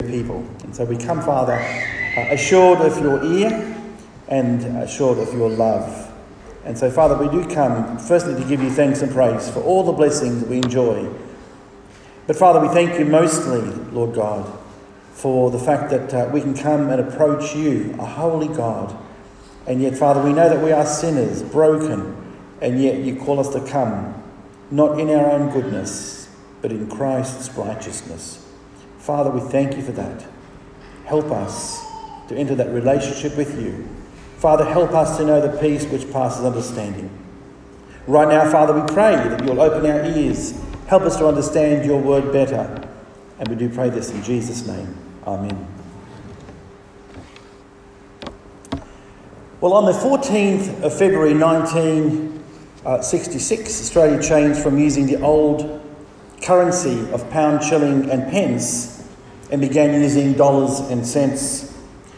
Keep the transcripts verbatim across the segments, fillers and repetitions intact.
people. And so we come, Father, uh, assured of your ear and assured of your love. And so, Father, we do come, firstly, to give you thanks and praise for all the blessings that we enjoy. But, Father, we thank you mostly, Lord God, for the fact that uh, we can come and approach you, a holy God. And yet, Father, we know that we are sinners, broken, and yet you call us to come, not in our own goodness, but in Christ's righteousness. Father, we thank you for that. Help us to enter that relationship with you. Father, help us to know the peace which passes understanding. Right now, Father, we pray that you'll open our ears, help us to understand your word better. And we do pray this in Jesus' name. Amen. Well, on the fourteenth of February nineteen sixty-six, Australia changed from using the old currency of pound, shilling and pence and began using dollars and cents.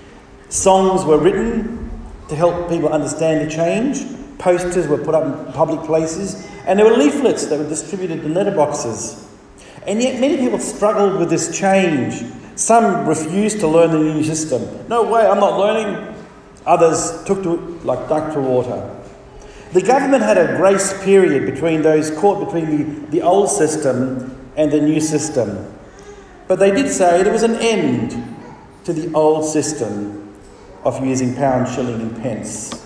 Songs were written to help people understand the change. Posters were put up in public places, and there were leaflets that were distributed in letterboxes. And yet many people struggled with this change. Some refused to learn the new system. No way, I'm not learning. Others took to it like duck to water. The government had a grace period between those caught between the, the old system and the new system. But they did say there was an end to the old system of using pound, shilling and pence.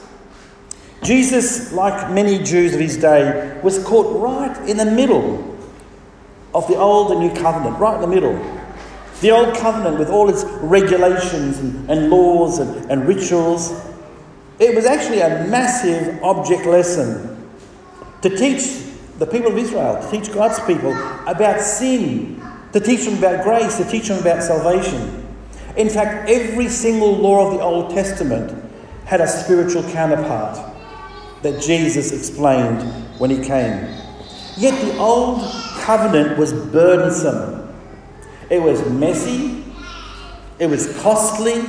Jesus, like many Jews of his day, was caught right in the middle of the old and new covenant, right in the middle. The old covenant with all its regulations and, and laws and, and rituals. It was actually a massive object lesson to teach the people of Israel, to teach God's people about sin, to teach them about grace, to teach them about salvation. In fact, every single law of the Old Testament had a spiritual counterpart that Jesus explained when he came. Yet the Old Covenant was burdensome. It was messy. It was costly.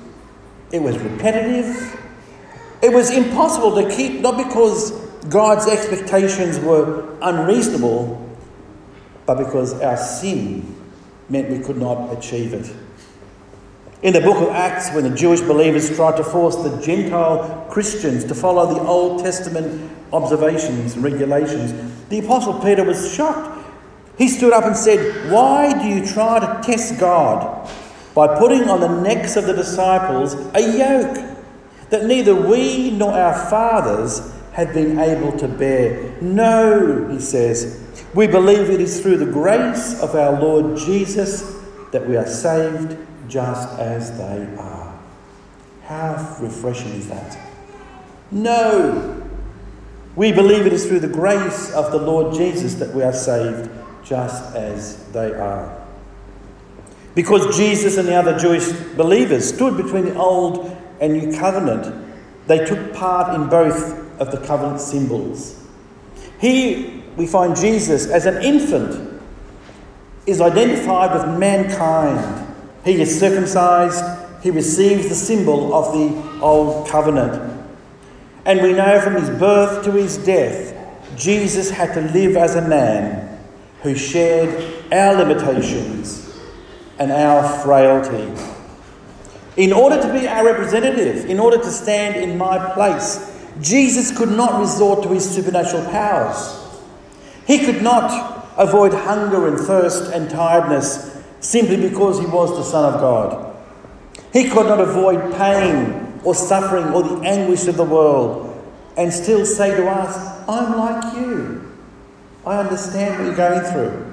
It was repetitive. It was impossible to keep, not because God's expectations were unreasonable, but because our sin meant we could not achieve it. In the book of Acts, when the Jewish believers tried to force the Gentile Christians to follow the Old Testament observations and regulations, the Apostle Peter was shocked. He stood up and said, "Why do you try to test God by putting on the necks of the disciples a yoke that neither we nor our fathers have been able to bear? No," he says, "we believe it is through the grace of our Lord Jesus that we are saved just as they are." How refreshing is that? No, we believe it is through the grace of the Lord Jesus that we are saved just as they are. Because Jesus and the other Jewish believers stood between the old and new covenant, they took part in both of the covenant symbols. Here we find Jesus as an infant is identified with mankind. He is circumcised. He receives the symbol of the old covenant. And we know from his birth to his death, Jesus had to live as a man who shared our limitations and our frailty. In order to be our representative, in order to stand in my place, Jesus could not resort to his supernatural powers. He could not avoid hunger and thirst and tiredness simply because he was the Son of God. He could not avoid pain or suffering or the anguish of the world and still say to us, "I'm like you. I understand what you're going through."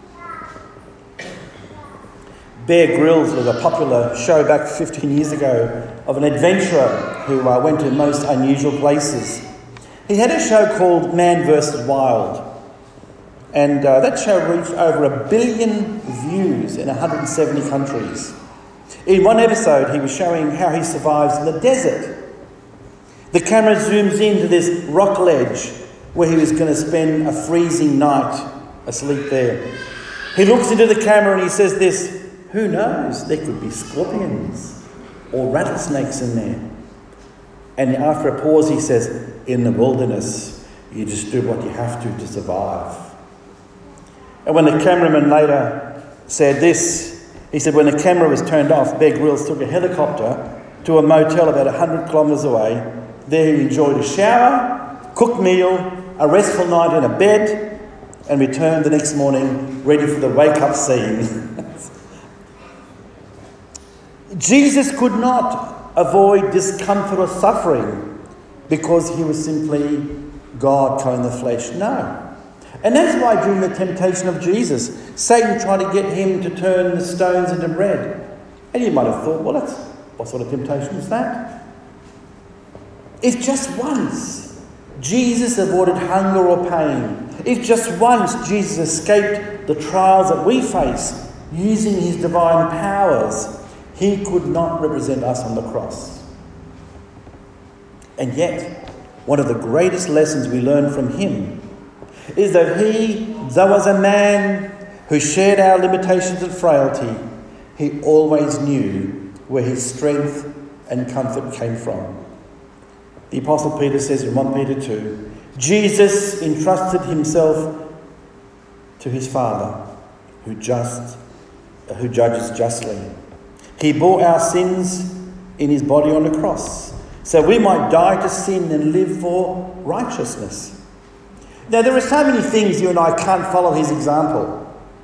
Bear Grylls was a popular show back fifteen years ago of an adventurer who uh, went to most unusual places. He had a show called Man versus. Wild. And uh, that show reached over a billion views in one hundred seventy countries. In one episode, he was showing how he survives in the desert. The camera zooms into this rock ledge where he was going to spend a freezing night asleep there. He looks into the camera and he says this, "Who knows? There could be scorpions or rattlesnakes in there." And after a pause, he says, "In the wilderness, you just do what you have to to survive." And when the cameraman later said this, He said when the camera was turned off, Bear Grylls took a helicopter to a motel about one hundred kilometres away. There he enjoyed a shower, cooked meal, a restful night in a bed, and returned the next morning ready for the wake-up scene. Jesus could not avoid discomfort or suffering because he was simply God come in the flesh. No. And that's why during the temptation of Jesus, Satan tried to get him to turn the stones into bread. And you might have thought, well, that's, what sort of temptation is that? If just once Jesus avoided hunger or pain, if just once Jesus escaped the trials that we face using his divine powers, he could not represent us on the cross. And yet, one of the greatest lessons we learn from him is that he, though as a man who shared our limitations and frailty, he always knew where his strength and comfort came from. The Apostle Peter says in First Peter two, Jesus entrusted himself to his Father, who just, who judges justly. He bore our sins in his body on the cross, so we might die to sin and live for righteousness. Now, there are so many things you and I can't follow his example.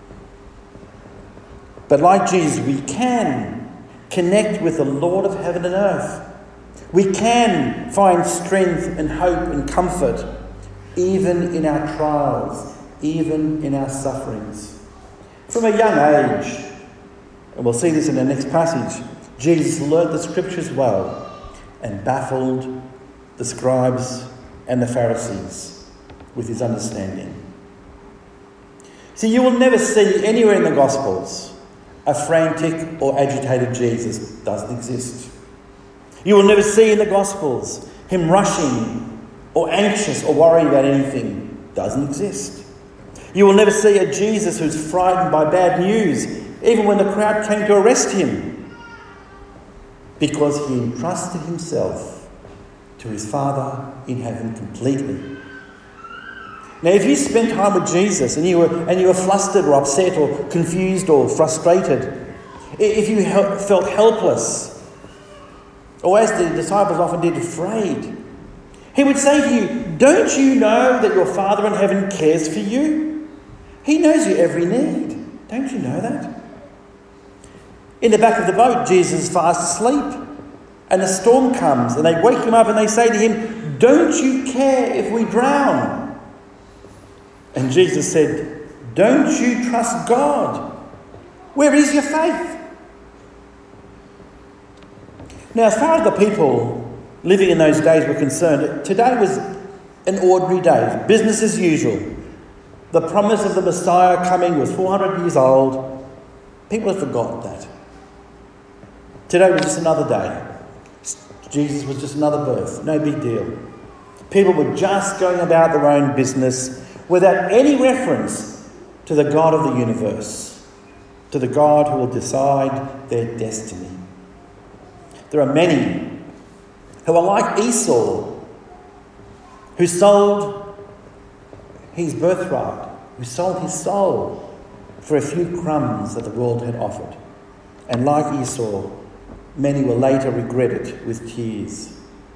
But like Jesus, we can connect with the Lord of heaven and earth. We can find strength and hope and comfort, even in our trials, even in our sufferings. From a young age, and we'll see this in the next passage, Jesus learnt the scriptures well and baffled the scribes and the Pharisees with his understanding. See, you will never see anywhere in the Gospels a frantic or agitated Jesus. Doesn't exist. You will never see in the Gospels him rushing or anxious or worried about anything. Doesn't exist. You will never see a Jesus who's frightened by bad news, even when the crowd came to arrest him, because he entrusted himself to his Father in heaven completely. Now, if you spent time with Jesus and you were and you were flustered or upset or confused or frustrated, if you felt helpless, or as the disciples often did, afraid, he would say to you, don't you know that your Father in heaven cares for you? He knows your every need. Don't you know that? In the back of the boat, Jesus is fast asleep, and a storm comes, and they wake him up and they say to him, don't you care if we drown? And Jesus said, don't you trust God? Where is your faith? Now, as far as the people living in those days were concerned, today was an ordinary day, business as usual. The promise of the Messiah coming was four hundred years old. People had forgotten that. Today was just another day. Jesus was just another birth. No big deal. People were just going about their own business without any reference to the God of the universe, to the God who will decide their destiny. There are many who are like Esau, who sold his birthright, who sold his soul for a few crumbs that the world had offered. And like Esau, many will later regret it with tears.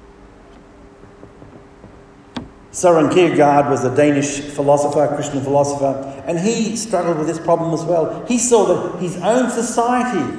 Søren Kierkegaard was a Danish philosopher, a Christian philosopher, and he struggled with this problem as well. He saw that his own society,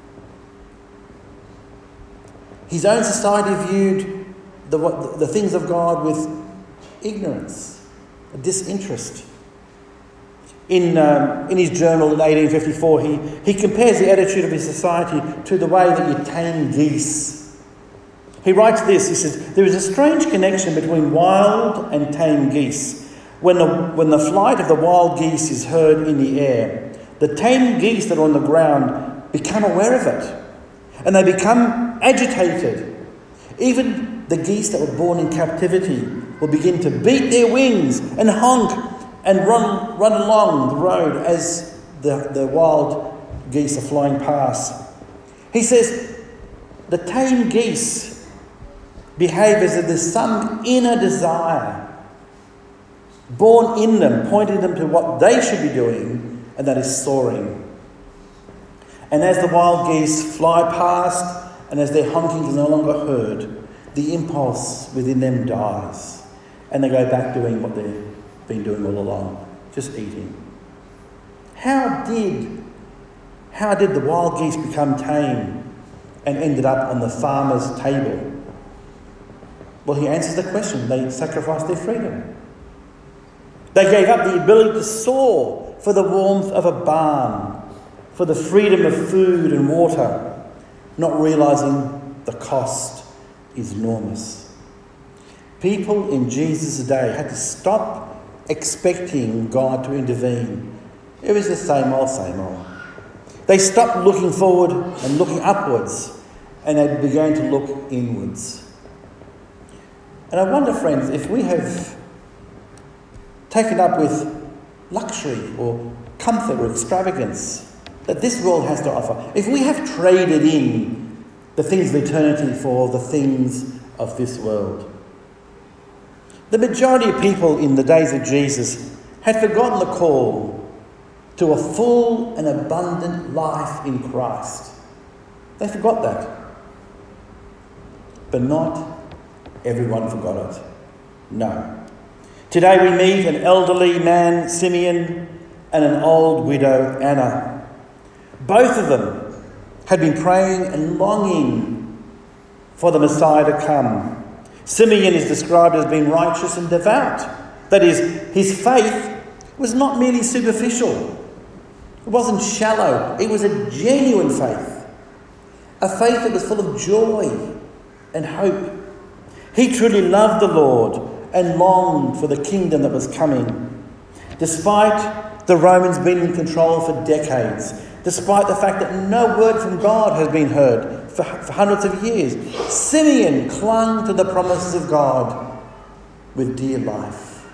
his own society viewed the, the things of God with ignorance, disinterest. In, um, in his journal in eighteen fifty-four, he, he compares the attitude of his society to the way that you tame geese. He writes this, he says, there is a strange connection between wild and tame geese. When the, when the flight of the wild geese is heard in the air, the tame geese that are on the ground become aware of it, and they become agitated. Even the geese that were born in captivity will begin to beat their wings and honk and run, run along the road as the, the wild geese are flying past. He says, the tame geese behave as if there's some inner desire born in them, pointing them to what they should be doing, and that is soaring. And as the wild geese fly past and as their honking is no longer heard, the impulse within them dies and they go back doing what they've been doing all along, just eating. How did, how did the wild geese become tame and ended up on the farmer's table? Well, he answers the question. They sacrificed their freedom. They gave up the ability to soar for the warmth of a barn, for the freedom of food and water, not realising the cost is enormous. People in Jesus' day had to stop expecting God to intervene. It was the same old, same old. They stopped looking forward and looking upwards, and they began to look inwards. And I wonder, friends, if we have taken up with luxury or comfort or extravagance that this world has to offer, if we have traded in the things of eternity for the things of this world. The majority of people in the days of Jesus had forgotten the call to a full and abundant life in Christ. They forgot that. But not everyone forgot it. No. Today we meet an elderly man, Simeon, and an old widow, Anna. Both of them had been praying and longing for the Messiah to come. Simeon is described as being righteous and devout. That is, his faith was not merely superficial. It wasn't shallow. It was a genuine faith. A faith that was full of joy and hope. He truly loved the Lord and longed for the kingdom that was coming. Despite the Romans being in control for decades, despite the fact that no word from God has been heard for, for hundreds of years, Simeon clung to the promises of God with dear life.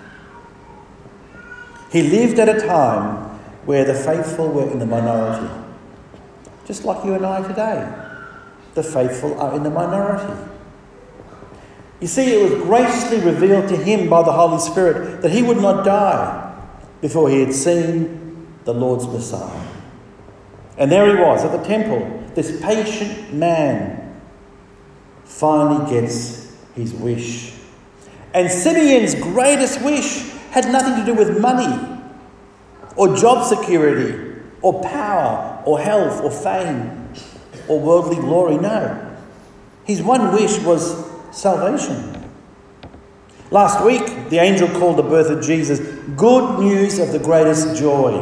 He lived at a time where the faithful were in the minority. Just like you and I today. The faithful are in the minority. You see, it was graciously revealed to him by the Holy Spirit that he would not die before he had seen the Lord's Messiah. And there he was at the temple. This patient man finally gets his wish. And Simeon's greatest wish had nothing to do with money or job security or power or health or fame or worldly glory. No. His one wish was salvation. Last week, the angel called the birth of Jesus good news of the greatest joy.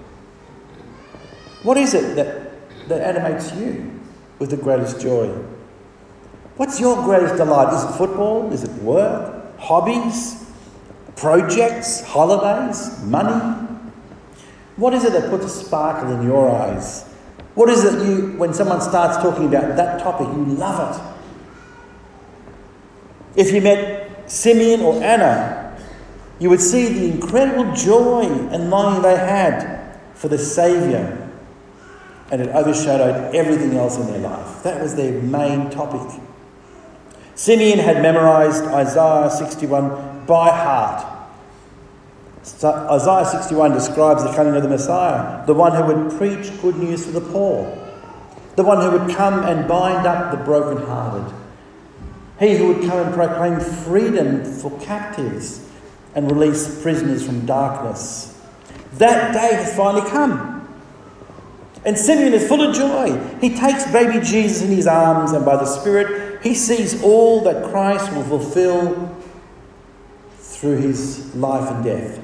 What is it that, that animates you with the greatest joy? What's your greatest delight? Is it football? Is it work? Hobbies? Projects? Holidays? Money? What is it that puts a sparkle in your eyes? What is it you, when someone starts talking about that topic, you love it? If you met Simeon or Anna, you would see the incredible joy and longing they had for the Saviour, and it overshadowed everything else in their life. That was their main topic. Simeon had memorised Isaiah sixty-one by heart. So Isaiah sixty-one describes the coming of the Messiah, the one who would preach good news to the poor, the one who would come and bind up the brokenhearted, he who would come and proclaim freedom for captives and release prisoners from darkness. That day has finally come. And Simeon is full of joy. He takes baby Jesus in his arms, and by the Spirit, he sees all that Christ will fulfill through his life and death.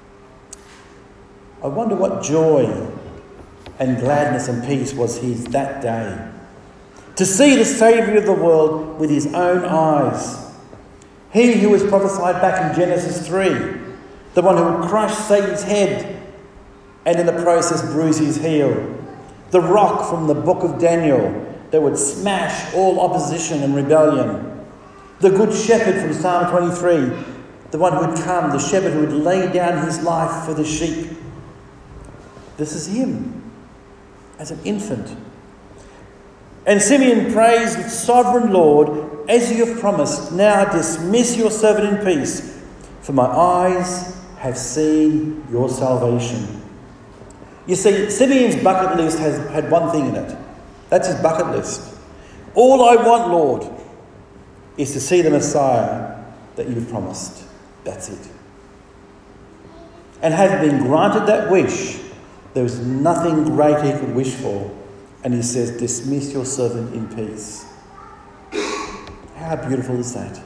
I wonder what joy and gladness and peace was his that day. To see the Saviour of the world with his own eyes. He who was prophesied back in Genesis three, the one who would crush Satan's head and in the process bruise his heel. The rock from the book of Daniel that would smash all opposition and rebellion. The good shepherd from Psalm twenty-three, the one who would come, the shepherd who would lay down his life for the sheep. This is him as an infant. And Simeon prays, Sovereign Lord, as you have promised, now dismiss your servant in peace, for my eyes have seen your salvation. You see, Simeon's bucket list has had one thing in it. That's his bucket list. All I want, Lord, is to see the Messiah that you've promised. That's it. And having been granted that wish, there was nothing greater he could wish for. And he says, dismiss your servant in peace. How beautiful is that?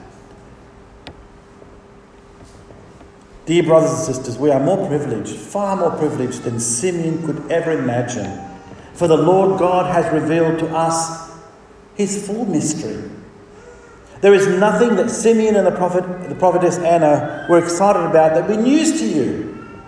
Dear brothers and sisters, we are more privileged, far more privileged than Simeon could ever imagine. For the Lord God has revealed to us his full mystery. There is nothing that Simeon and the prophet, the prophetess Anna were excited about that would be news to you.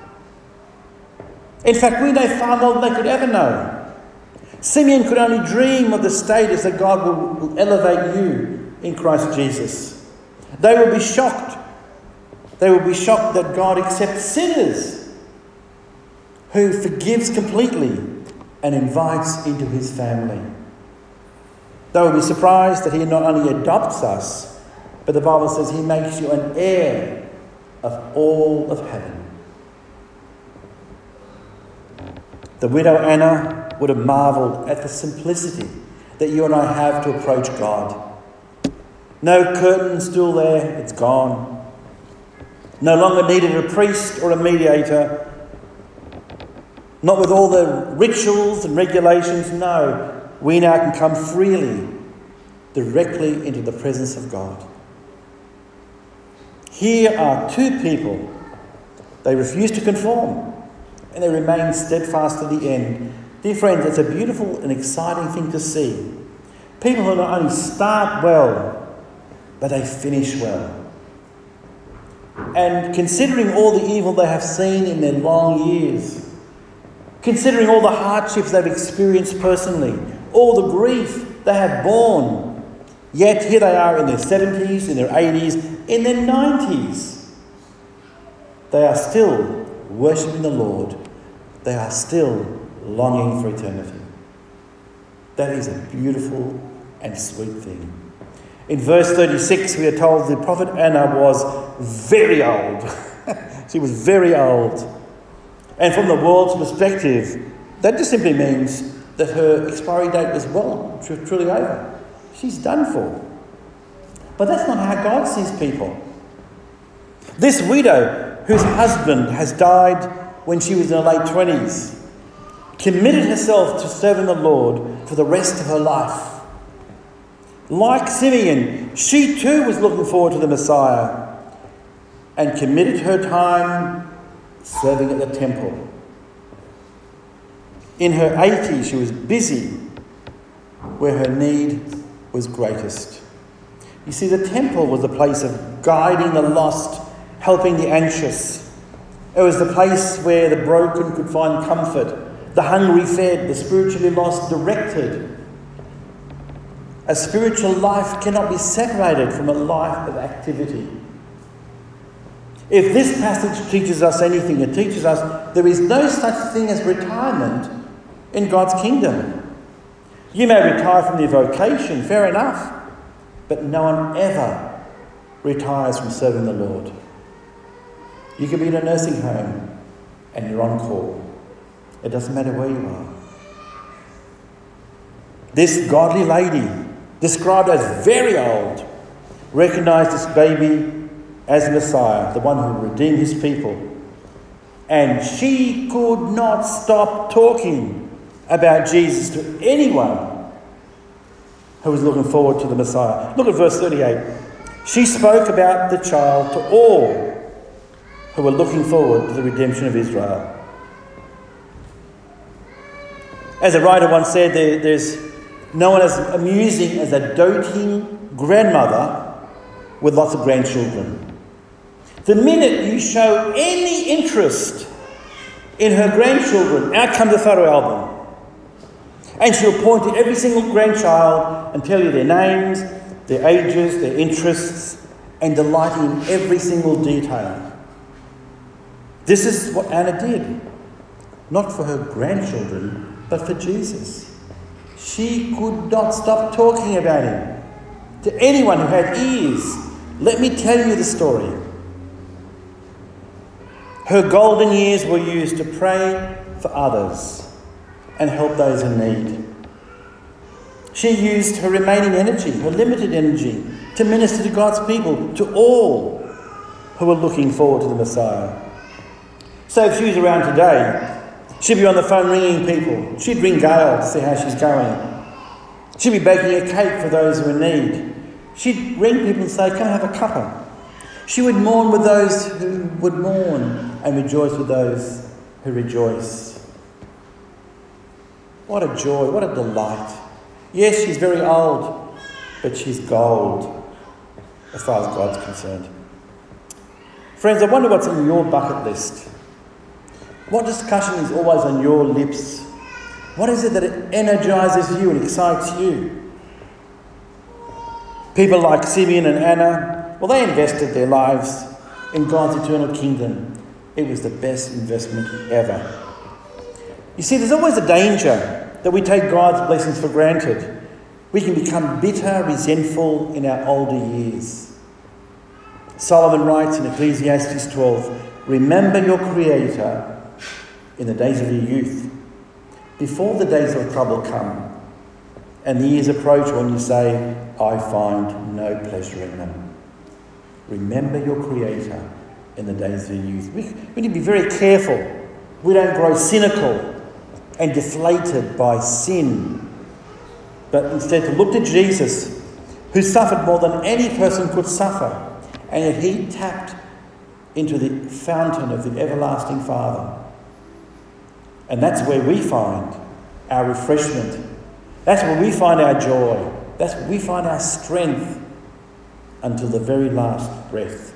In fact, we know far more than they could ever know. Simeon could only dream of the status that God will, will elevate you in Christ Jesus. They will be shocked. They will be shocked that God accepts sinners, who forgives completely and invites into his family. They will be surprised that he not only adopts us, but the Bible says he makes you an heir of all of heaven. The widow Anna would have marvelled at the simplicity that you and I have to approach God. No curtain still there, it's gone. No longer needed a priest or a mediator. Not with all the rituals and regulations. No, we now can come freely, directly into the presence of God. Here are two people. They refuse to conform, and they remain steadfast to the end. Dear friends, it's a beautiful and exciting thing to see. People who not only start well, but they finish well. And considering all the evil they have seen in their long years, considering all the hardships they've experienced personally, all the grief they have borne, yet here they are in their seventies, in their eighties, in their nineties. They are still worshipping the Lord. They are still longing for eternity. That is a beautiful and sweet thing. In verse thirty-six, we are told the prophet Anna was very old. She was very old. And from the world's perspective, that just simply means that her expiry date was well, truly over. She's done for. But that's not how God sees people. This widow, whose husband has died when she was in her late twenties, committed herself to serving the Lord for the rest of her life. Like Simeon, she too was looking forward to the Messiah and committed her time serving at the temple. In her eighties, she was busy where her need was greatest. You see, the temple was a place of guiding the lost, helping the anxious. It was the place where the broken could find comfort, the hungry fed, the spiritually lost directed. A spiritual life cannot be separated from a life of activity. If this passage teaches us anything, it teaches us there is no such thing as retirement in God's kingdom. You may retire from your vocation, fair enough, but no one ever retires from serving the Lord. You could be in a nursing home and you're on call. It doesn't matter where you are. This godly lady, described as very old, recognised this baby as Messiah, the one who would redeem his people. And she could not stop talking about Jesus to anyone who was looking forward to the Messiah. Look at verse thirty-eight. She spoke about the child to all who were looking forward to the redemption of Israel. As a writer once said, there, there's no one as amusing as a doting grandmother with lots of grandchildren. The minute you show any interest in her grandchildren, out comes a photo album. And she'll point to every single grandchild and tell you their names, their ages, their interests, and delight in every single detail. This is what Anna did. Not for her grandchildren, but for Jesus. She could not stop talking about him. To anyone who had ears, let me tell you the story. Her golden years were used to pray for others and help those in need. She used her remaining energy, her limited energy, to minister to God's people, to all who were looking forward to the Messiah. So if she was around today, she'd be on the phone ringing people. She'd ring Gail to see how she's going. She'd be baking a cake for those who are in need. She'd ring people and say, come have a cuppa. She would mourn with those who would mourn and rejoice with those who rejoice. What a joy, what a delight. Yes, she's very old, but she's gold as far as God's concerned. Friends, I wonder what's on your bucket list. What discussion is always on your lips? What is it that energises you and excites you? People like Simeon and Anna, well, they invested their lives in God's eternal kingdom. It was the best investment ever. You see, there's always a danger that we take God's blessings for granted. We can become bitter, resentful in our older years. Solomon writes in Ecclesiastes twelve, remember your Creator in the days of your youth, before the days of trouble come, and the years approach when you say, I find no pleasure in them. Remember your Creator in the days of your youth. We, we need to be very careful. We don't grow cynical and deflated by sin, but instead to look to Jesus, who suffered more than any person could suffer, and yet he tapped into the fountain of the everlasting Father. And that's where we find our refreshment. That's where we find our joy. That's where we find our strength until the very last breath.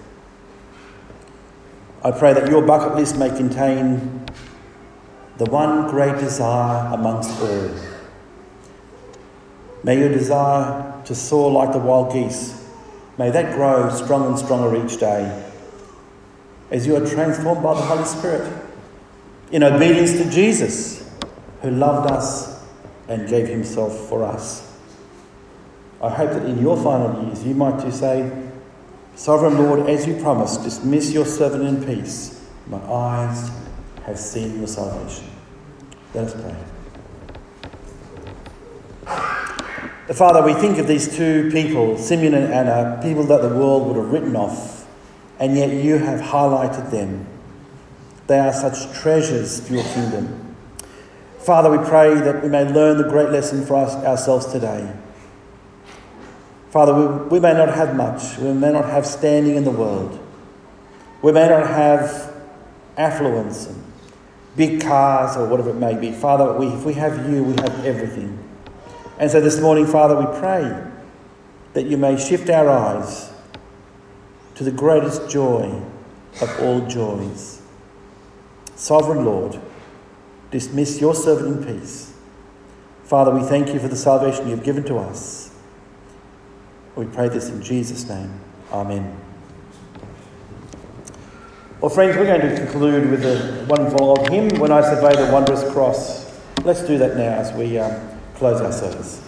I pray that your bucket list may contain the one great desire amongst all. May your desire to soar like the wild geese, may that grow stronger and stronger each day as you are transformed by the Holy Spirit in obedience to Jesus, who loved us and gave himself for us. I hope that in your final years you might too say, Sovereign Lord, as you promised, dismiss your servant in peace. My eyes have seen your salvation. Let us pray. Father, we think of these two people, Simeon and Anna, people that the world would have written off, and yet you have highlighted them. They are such treasures for your kingdom. Father, we pray that we may learn the great lesson for us ourselves today. Father, we, we may not have much. We may not have standing in the world. We may not have affluence and big cars or whatever it may be. Father, we, if we have you, we have everything. And so this morning, Father, we pray that you may shift our eyes to the greatest joy of all joys. Sovereign Lord, dismiss your servant in peace. Father, we thank you for the salvation you've given to us. We pray this in Jesus' name. Amen. Well, friends, we're going to conclude with a wonderful old hymn, When I Survey the Wondrous Cross. Let's do that now as we um, close our service.